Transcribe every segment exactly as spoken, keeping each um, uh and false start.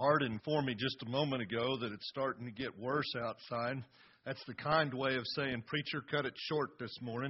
Arden informed me just a moment ago that it's starting to get worse outside. That's the kind way of saying, preacher, cut it short this morning.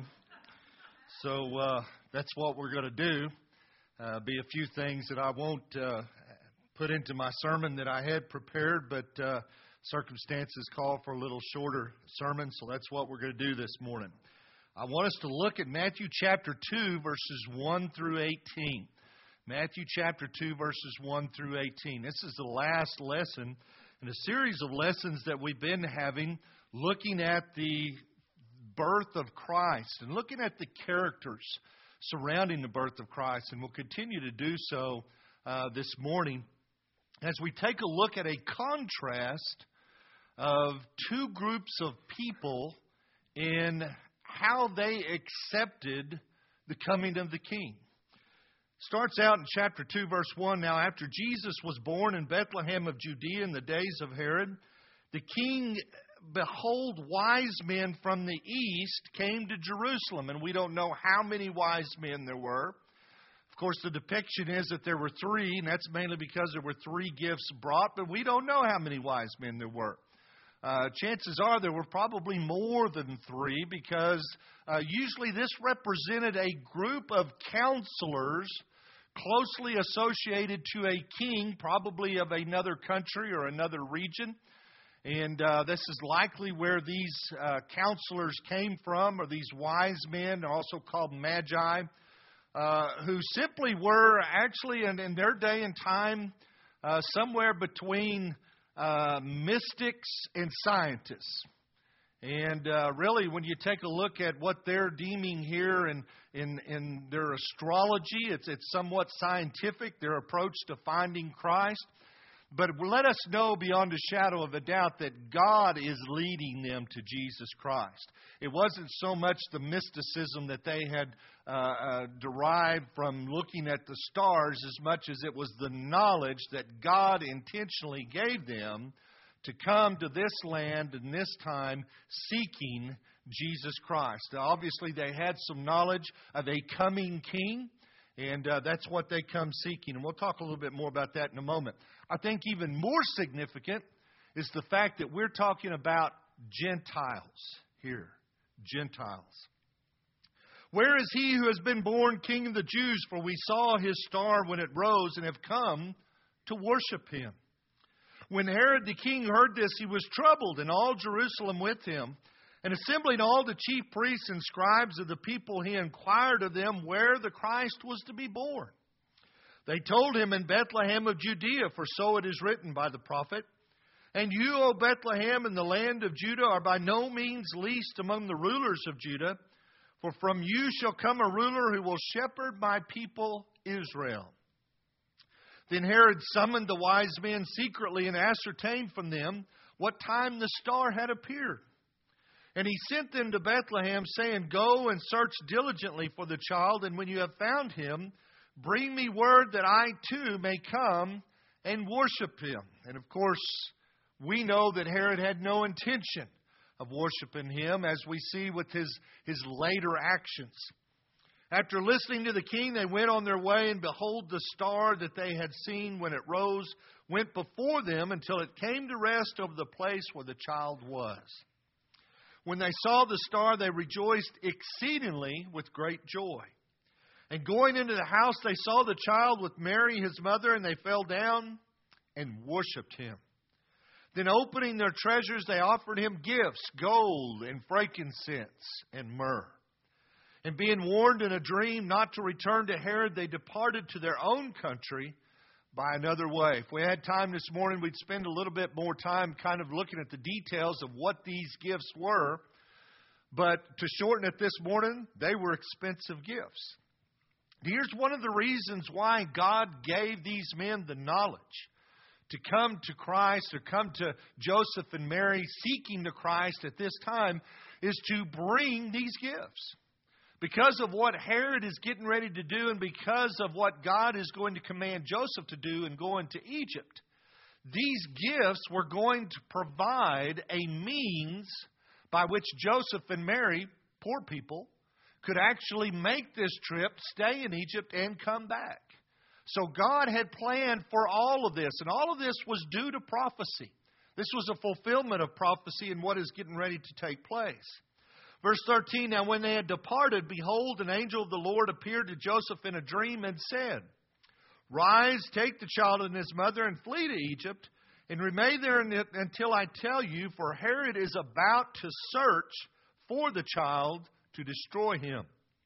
So uh, that's what we're going to do. Uh, be a few things that I won't uh, put into my sermon that I had prepared, but uh, circumstances call for a little shorter sermon, so that's what we're going to do this morning. I want us to look at Matthew chapter two, verses one through eighteen. Matthew chapter two, verses one through eighteen. This is the last lesson in a series of lessons that we've been having, looking at the birth of Christ and looking at the characters surrounding the birth of Christ. And we'll continue to do so uh, this morning as we take a look at a contrast of two groups of people in how they accepted the coming of the King. Starts out in chapter two, verse one. Now, after Jesus was born in Bethlehem of Judea in the days of Herod, the king, behold, wise men from the east came to Jerusalem. And we don't know how many wise men there were. Of course, the depiction is that there were three, and that's mainly because there were three gifts brought, but we don't know how many wise men there were. Uh, chances are there were probably more than three, because uh, usually this represented a group of counselors closely associated to a king, probably of another country or another region. And uh, this is likely where these uh, counselors came from, or these wise men, also called magi, uh, who simply were actually in, in their day and time uh, somewhere between Uh, mystics and scientists. And uh, really, when you take a look at what they're deeming here in, in, in their astrology, it's, it's somewhat scientific, their approach to finding Christ. But let us know beyond a shadow of a doubt that God is leading them to Jesus Christ. It wasn't so much the mysticism that they had uh, uh, derived from looking at the stars as much as it was the knowledge that God intentionally gave them to come to this land and this time seeking Jesus Christ. Now, obviously, they had some knowledge of a coming king. And uh, that's what they come seeking. And we'll talk a little bit more about that in a moment. I think even more significant is the fact that we're talking about Gentiles here. Gentiles. Where is he who has been born King of the Jews? For we saw his star when it rose and have come to worship him. When Herod the king heard this, he was troubled, and all Jerusalem with him. And assembling all the chief priests and scribes of the people, he inquired of them where the Christ was to be born. They told him, in Bethlehem of Judea, for so it is written by the prophet, And you, O Bethlehem, in the land of Judah, are by no means least among the rulers of Judah, for from you shall come a ruler who will shepherd my people Israel. Then Herod summoned the wise men secretly and ascertained from them what time the star had appeared. And he sent them to Bethlehem, saying, Go and search diligently for the child, and when you have found him, bring me word that I too may come and worship him. And of course, we know that Herod had no intention of worshiping him, as we see with his, his later actions. After listening to the king, they went on their way, and behold, the star that they had seen when it rose went before them until it came to rest over the place where the child was. When they saw the star, they rejoiced exceedingly with great joy. And going into the house, they saw the child with Mary, his mother, and they fell down and worshipped him. Then opening their treasures, they offered him gifts, gold and frankincense and myrrh. And being warned in a dream not to return to Herod, they departed to their own country by another way. If we had time this morning, we'd spend a little bit more time kind of looking at the details of what these gifts were. But to shorten it this morning, they were expensive gifts. Here's one of the reasons why God gave these men the knowledge to come to Christ, or come to Joseph and Mary seeking to Christ at this time, is to bring these gifts. Because of what Herod is getting ready to do, and because of what God is going to command Joseph to do in going to Egypt, these gifts were going to provide a means by which Joseph and Mary, poor people, could actually make this trip, stay in Egypt, and come back. So God had planned for all of this, and all of this was due to prophecy. This was a fulfillment of prophecy in what is getting ready to take place. Verse thirteen, now when they had departed, behold, an angel of the Lord appeared to Joseph in a dream and said, Rise, take the child and his mother, and flee to Egypt, and remain there until I tell you, for Herod is about to search for the child to destroy him.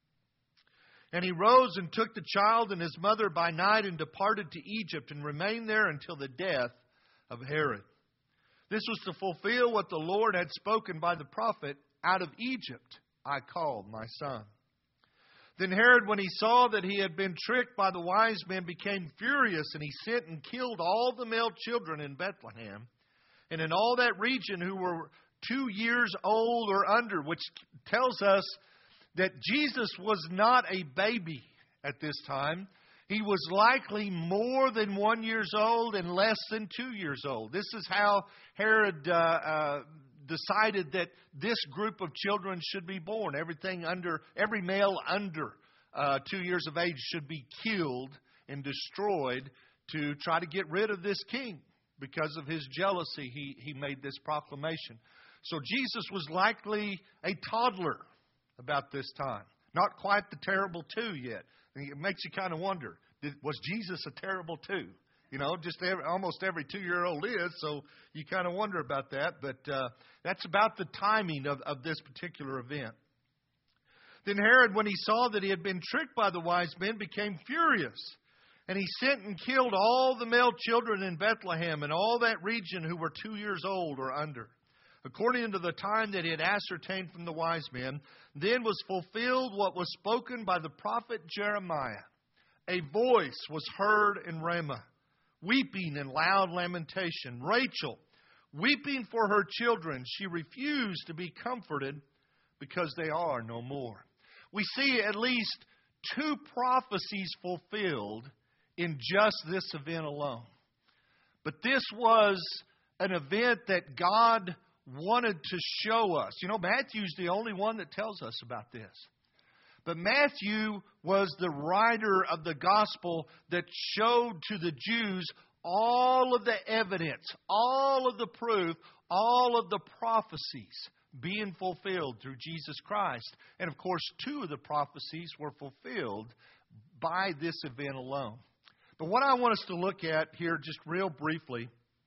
And he rose and took the child and his mother by night and departed to Egypt and remained there until the death of Herod. This was to fulfill what the Lord had spoken by the prophet, Out of Egypt I called my son. Then Herod, when he saw that he had been tricked by the wise men, became furious, and he sent and killed all the male children in Bethlehem and in all that region who were two years old or under, which tells us that Jesus was not a baby at this time. He was likely more than one years old and less than two years old. This is how Herod uh, uh, decided that this group of children should be born. Everything under, every male under uh, two years of age should be killed and destroyed to try to get rid of this king. Because of his jealousy, he, he made this proclamation. So Jesus was likely a toddler about this time. Not quite the terrible two yet. It makes you kind of wonder, did, was Jesus a terrible two? You know, just every, almost every two-year-old is, so you kind of wonder about that. But uh, that's about the timing of, of this particular event. Then Herod, when he saw that he had been tricked by the wise men, became furious. And he sent and killed all the male children in Bethlehem and all that region who were two years old or under, according to the time that he had ascertained from the wise men. Then was fulfilled what was spoken by the prophet Jeremiah. A voice was heard in Ramah, weeping and loud lamentation. Rachel, weeping for her children, she refused to be comforted because they are no more. We see at least two prophecies fulfilled in just this event alone. But this was an event that God wanted to show us. You know, Matthew's the only one that tells us about this. But Matthew was the writer of the gospel that showed to the Jews all of the evidence, all of the proof, all of the prophecies being fulfilled through Jesus Christ. And of course, two of the prophecies were fulfilled by this event alone. But what I want us to look at here just real briefly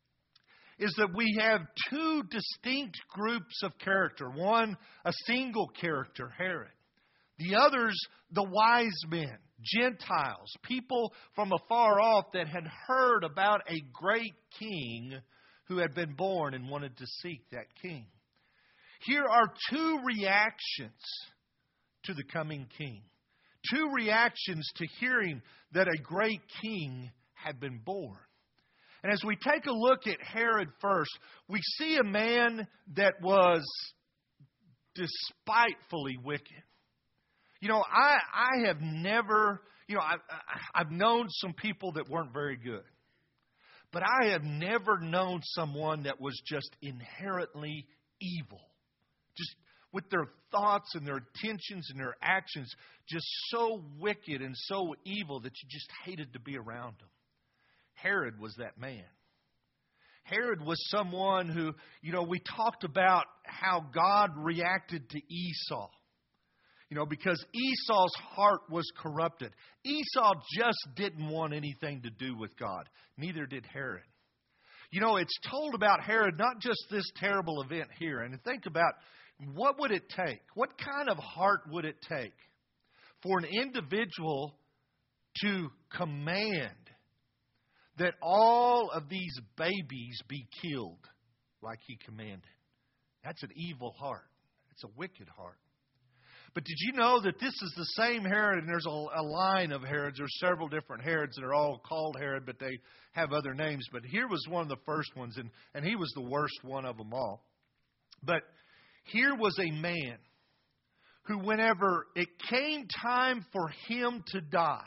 is that we have two distinct groups of character. One, a single character, Herod. The others, the wise men, Gentiles, people from afar off that had heard about a great king who had been born and wanted to seek that king. Here are two reactions to the coming king. Two reactions to hearing that a great king had been born. And as we take a look at Herod first, we see a man that was despitefully wicked. You know, I, I have never, you know, I, I, I've known some people that weren't very good. But I have never known someone that was just inherently evil. Just with their thoughts and their intentions and their actions, just so wicked and so evil that you just hated to be around them. Herod was that man. Herod was someone who, you know, we talked about how God reacted to Esau. You know, because Esau's heart was corrupted. Esau just didn't want anything to do with God. Neither did Herod. You know, it's told about Herod, not just this terrible event here. And think about, what would it take? What kind of heart would it take for an individual to command that all of these babies be killed like he commanded? That's an evil heart. It's a wicked heart. But did you know that this is the same Herod, and there's a, a line of Herods. There's several different Herods that are all called Herod, but they have other names. But here was one of the first ones, and, and he was the worst one of them all. But here was a man who, whenever it came time for him to die,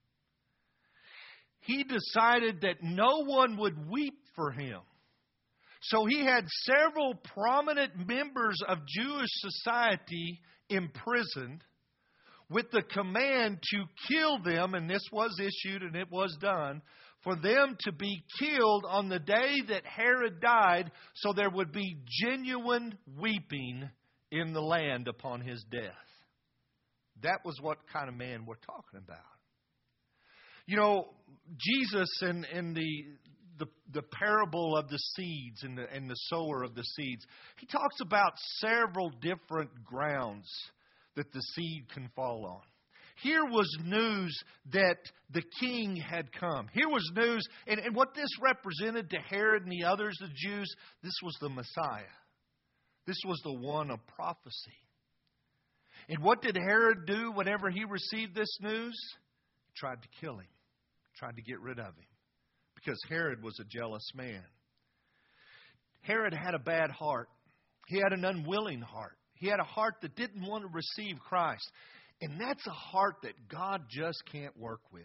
he decided that no one would weep for him. So he had several prominent members of Jewish society imprisoned, with the command to kill them, and this was issued and it was done, for them to be killed on the day that Herod died, so there would be genuine weeping in the land upon his death. That was what kind of man we're talking about. You know, Jesus in, in the, the the parable of the seeds and the, and the sower of the seeds, he talks about several different grounds that the seed can fall on. Here was news that the king had come. Here was news, and, and what this represented to Herod and the others, the Jews, this was the Messiah. This was the one of prophecy. And what did Herod do whenever he received this news? He tried to kill him, tried to get rid of him, because Herod was a jealous man. Herod had a bad heart. He had an unwilling heart. He had a heart that didn't want to receive Christ. And that's a heart that God just can't work with.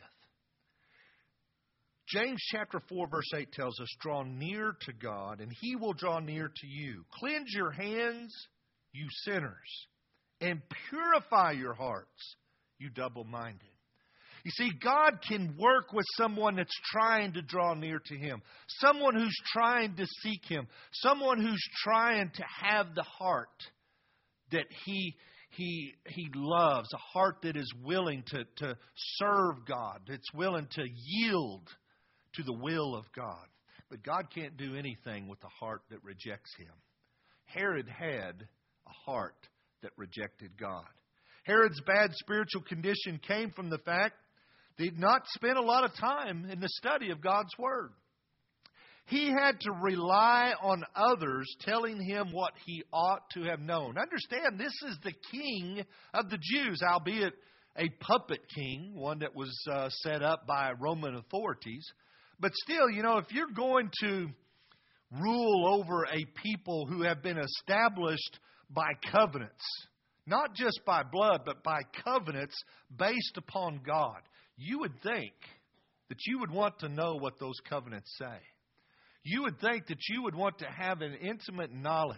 James chapter four verse eight tells us, draw near to God and He will draw near to you. Cleanse your hands, you sinners, and purify your hearts, you double-minded. You see, God can work with someone that's trying to draw near to Him. Someone who's trying to seek Him. Someone who's trying to have the heart that He He He loves, a heart that is willing to, to serve God, that's willing to yield to the will of God. But God can't do anything with a heart that rejects Him. Herod had a heart that rejected God. Herod's bad spiritual condition came from the fact that he had not spent a lot of time in the study of God's Word. He had to rely on others telling him what he ought to have known. Understand, this is the king of the Jews, albeit a puppet king, one that was uh, set up by Roman authorities. But still, you know, if you're going to rule over a people who have been established by covenants, not just by blood, but by covenants based upon God, you would think that you would want to know what those covenants say. You would think that you would want to have an intimate knowledge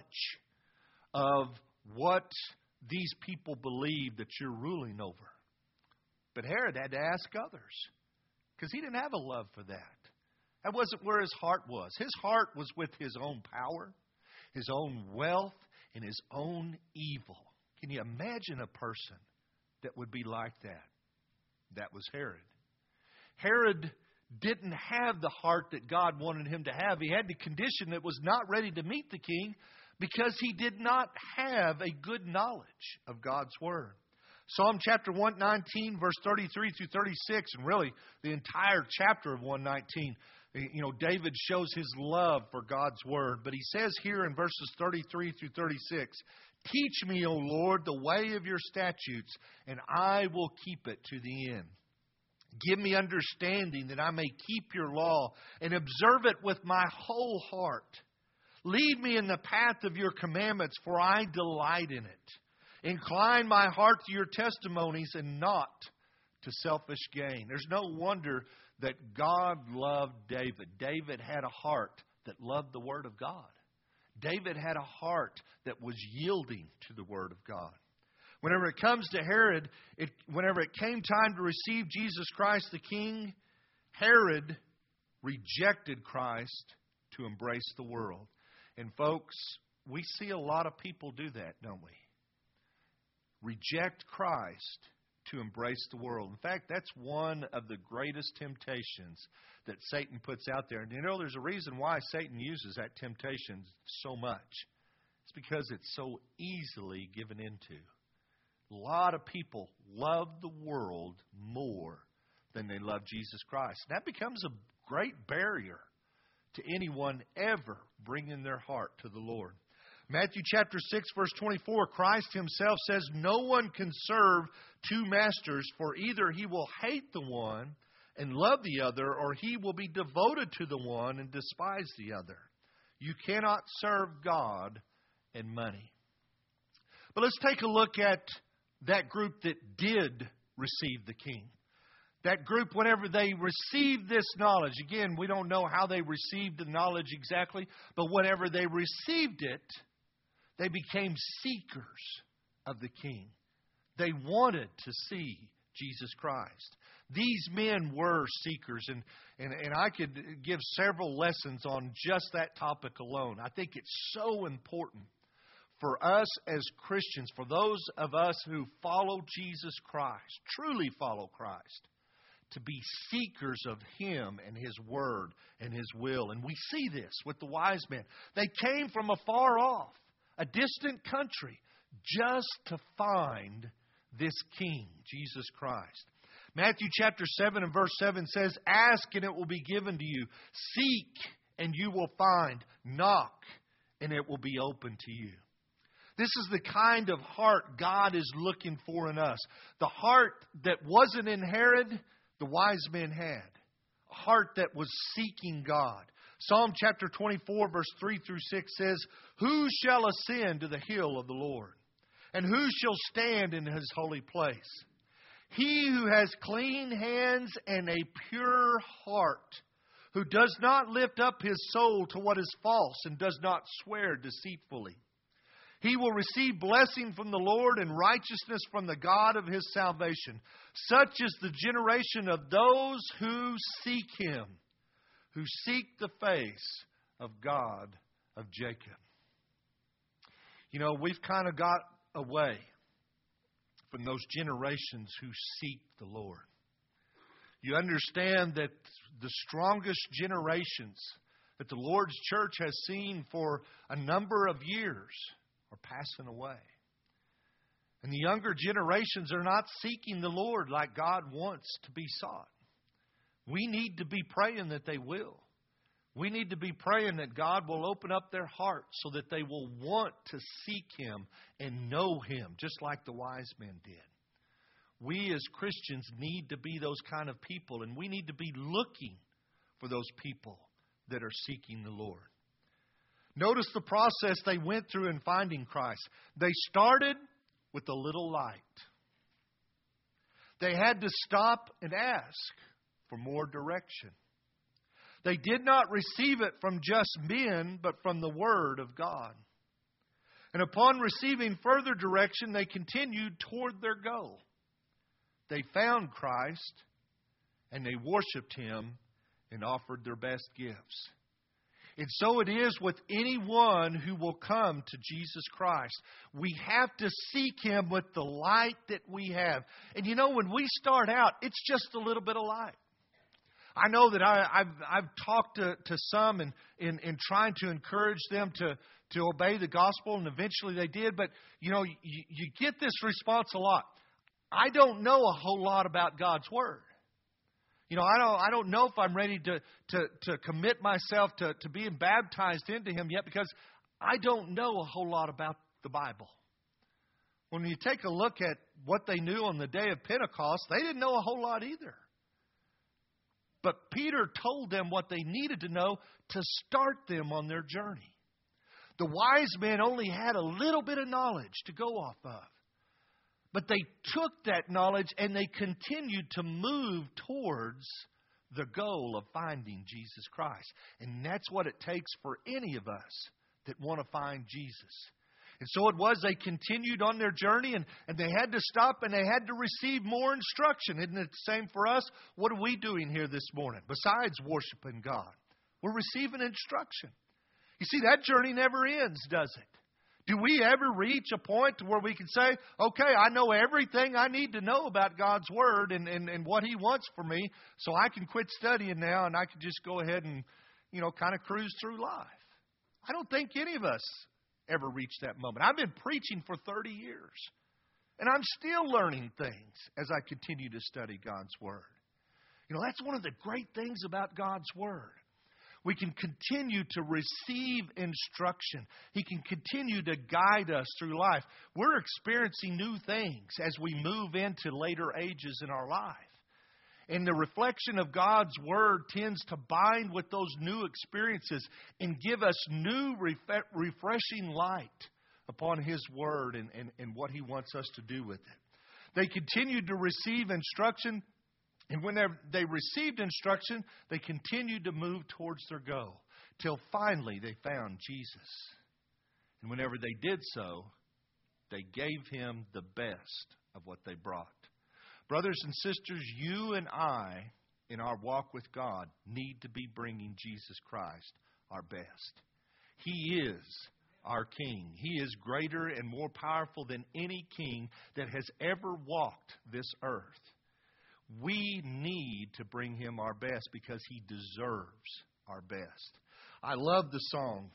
of what these people believe that you're ruling over. But Herod had to ask others because he didn't have a love for that. That wasn't where his heart was. His heart was with his own power, his own wealth, and his own evil. Can you imagine a person that would be like that? That was Herod. Herod didn't have the heart that God wanted him to have. He had the condition that was not ready to meet the king because he did not have a good knowledge of God's Word. Psalm chapter one nineteen, verse thirty-three through thirty-six, and really the entire chapter of one nineteen, you know, David shows his love for God's Word. But he says here in verses thirty-three through thirty-six, teach me, O Lord, the way of your statutes, and I will keep it to the end. Give me understanding that I may keep your law and observe it with my whole heart. Lead me in the path of your commandments, for I delight in it. Incline my heart to your testimonies and not to selfish gain. There's no wonder that God loved David. David had a heart that loved the Word of God. David had a heart that was yielding to the Word of God. Whenever it comes to Herod, it, whenever it came time to receive Jesus Christ the King, Herod rejected Christ to embrace the world. And folks, we see a lot of people do that, don't we? Reject Christ to embrace the world. In fact, that's one of the greatest temptations that Satan puts out there. And you know, there's a reason why Satan uses that temptation so much. It's because it's so easily given into. A lot of people love the world more than they love Jesus Christ. And that becomes a great barrier to anyone ever bringing their heart to the Lord. Matthew chapter six, verse twenty-four, Christ Himself says, no one can serve two masters, for either he will hate the one and love the other, or he will be devoted to the one and despise the other. You cannot serve God and money. But let's take a look at that group that did receive the King. That group, whenever they received this knowledge, again, we don't know how they received the knowledge exactly, but whenever they received it, they became seekers of the King. They wanted to see Jesus Christ. These men were seekers, and, and, and I could give several lessons on just that topic alone. I think it's so important for us as Christians, for those of us who follow Jesus Christ, truly follow Christ, to be seekers of Him and His Word and His will. And we see this with the wise men. They came from afar off, a distant country, just to find this King, Jesus Christ. Matthew chapter seven and verse seven says, "Ask and it will be given to you. Seek and you will find. Knock and it will be open to you." This is the kind of heart God is looking for in us. The heart that wasn't in Herod, the wise men had. A heart that was seeking God. Psalm chapter twenty-four verse three through six says, "Who shall ascend to the hill of the Lord? And who shall stand in His holy place? He who has clean hands and a pure heart, who does not lift up his soul to what is false and does not swear deceitfully. He will receive blessing from the Lord and righteousness from the God of his salvation. Such is the generation of those who seek Him, who seek the face of God of Jacob." You know, we've kind of got away from those generations who seek the Lord. You understand that the strongest generations that the Lord's church has seen for a number of years are passing away. And the younger generations are not seeking the Lord like God wants to be sought. We need to be praying that they will. We need to be praying that God will open up their hearts so that they will want to seek Him and know Him, just like the wise men did. We as Christians need to be those kind of people, and we need to be looking for those people that are seeking the Lord. Notice the process they went through in finding Christ. They started with a little light. They had to stop and ask for more direction. They did not receive it from just men, but from the Word of God. And upon receiving further direction, they continued toward their goal. They found Christ, and they worshiped Him and offered their best gifts. And so it is with anyone who will come to Jesus Christ. We have to seek Him with the light that we have. And you know, when we start out, it's just a little bit of light. I know that I, I've, I've talked to, to some and in, in trying to encourage them to, to obey the gospel, and eventually they did. But, you know, you, you get this response a lot. I don't know a whole lot about God's Word. You know, I don't I don't know if I'm ready to, to, to commit myself to, to being baptized into Him yet because I don't know a whole lot about the Bible. When you take a look at what they knew on the day of Pentecost, they didn't know a whole lot either. But Peter told them what they needed to know to start them on their journey. The wise men only had a little bit of knowledge to go off of. But they took that knowledge and they continued to move towards the goal of finding Jesus Christ. And that's what it takes for any of us that want to find Jesus. And so it was, they continued on their journey and, and they had to stop and they had to receive more instruction. Isn't it the same for us? What are we doing here this morning besides worshiping God? We're receiving instruction. You see, that journey never ends, does it? Do we ever reach a point where we can say, okay, I know everything I need to know about God's Word and, and, and what He wants for me, so I can quit studying now and I can just go ahead and, you know, kind of cruise through life? I don't think any of us ever reach that moment. I've been preaching for thirty years, and I'm still learning things as I continue to study God's Word. You know, that's one of the great things about God's Word. We can continue to receive instruction. He can continue to guide us through life. We're experiencing new things as we move into later ages in our life. And the reflection of God's Word tends to bind with those new experiences and give us new ref- refreshing light upon His Word and, and, and what He wants us to do with it. They continued to receive instruction. And when they received instruction, they continued to move towards their goal till finally they found Jesus. And whenever they did so, they gave Him the best of what they brought. Brothers and sisters, you and I, in our walk with God, need to be bringing Jesus Christ our best. He is our King. He is greater and more powerful than any king that has ever walked this earth. We need to bring Him our best because He deserves our best. I love the song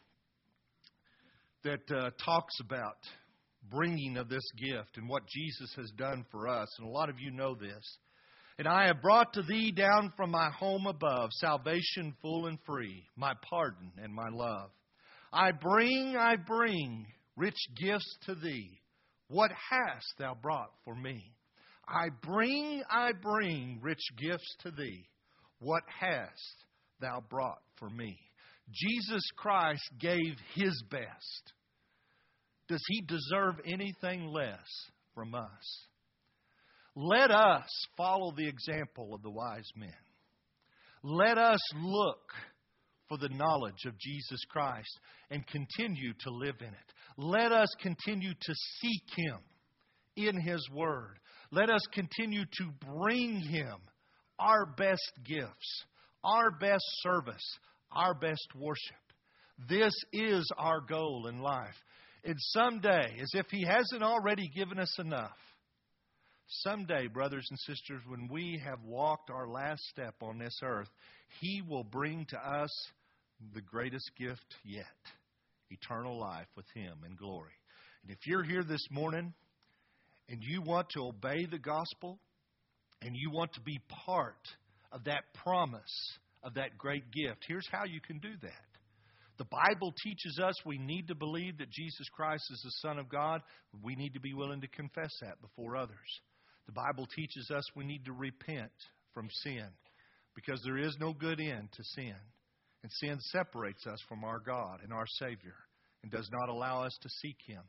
that uh, talks about bringing of this gift and what Jesus has done for us. And a lot of you know this. And I have brought to Thee down from my home above salvation full and free, my pardon and my love. I bring, I bring rich gifts to Thee. What hast Thou brought for me? I bring, I bring rich gifts to Thee. What hast Thou brought for me? Jesus Christ gave His best. Does He deserve anything less from us? Let us follow the example of the wise men. Let us look for the knowledge of Jesus Christ and continue to live in it. Let us continue to seek Him in His Word. Let us continue to bring Him our best gifts, our best service, our best worship. This is our goal in life. And someday, as if He hasn't already given us enough, someday, brothers and sisters, when we have walked our last step on this earth, He will bring to us the greatest gift yet, eternal life with Him in glory. And if you're here this morning and you want to obey the gospel and you want to be part of that promise of that great gift, here's how you can do that. The Bible teaches us we need to believe that Jesus Christ is the Son of God. We need to be willing to confess that before others. The Bible teaches us we need to repent from sin because there is no good end to sin. And sin separates us from our God and our Savior and does not allow us to seek Him.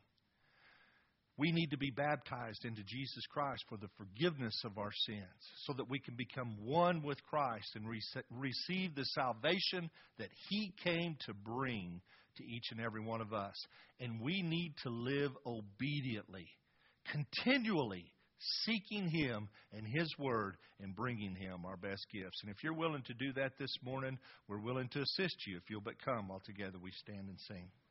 We need to be baptized into Jesus Christ for the forgiveness of our sins so that we can become one with Christ and re- receive the salvation that He came to bring to each and every one of us. And we need to live obediently, continually seeking Him and His Word and bringing Him our best gifts. And if you're willing to do that this morning, we're willing to assist you. If you'll but come, all together we stand and sing.